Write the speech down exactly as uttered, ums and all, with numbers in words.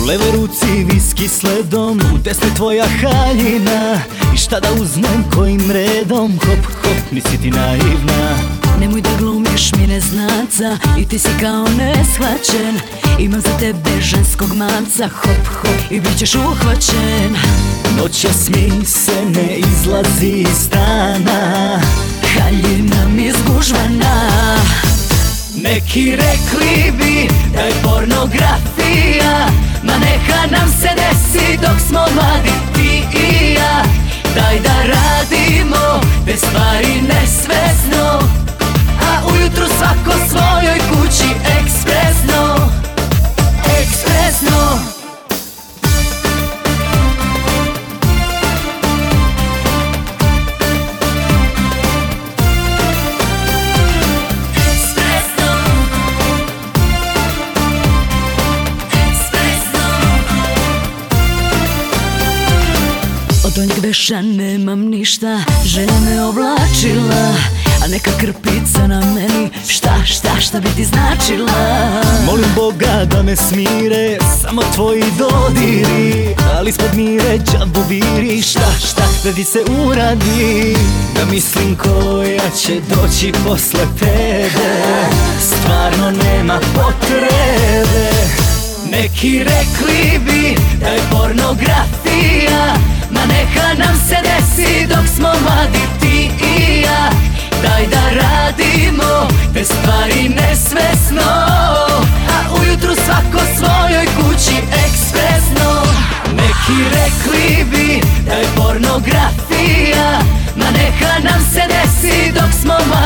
U levoj ruci viski sledom, u desnoj tvoja haljina. I šta da uzmem, kojim redom? Hop, hop, nisi ti naivna. Nemoj da glumiš mi neznanca, i ti si kao neshvaćen. Imam za tebe ženskog mamca, hop, hop, i bit ćeš uhvaćen. Noćas mi se ne izlazi iz stana, haljina mi zgužvana. Neki rekli bi da je pornografija, ma neka nam se desi dok smo mladi ti i ja. Daj da radimo te stvari nesvesno, a ujutru svako svojoj kući ekspresno, ekspresno. Od onjeg veša nemam ništa, želja me oblačila, a neka krpica na meni, šta, šta, šta bi ti značila? Molim Boga da me smire samo tvoji dodiri, ali ispod mire džabu viri. Šta, šta da ti se uradi, da mislim koja će doći posle tebe, stvarno nema potrebe. Neki rekli bi da je pornografija, ma neka nam se desi dok smo mladi ti i ja. Daj da radimo te stvari nesvesno, a ujutru svako svojoj kući ekspresno. Neki rekli bi da je pornografija, ma neka nam se desi dok smo mladi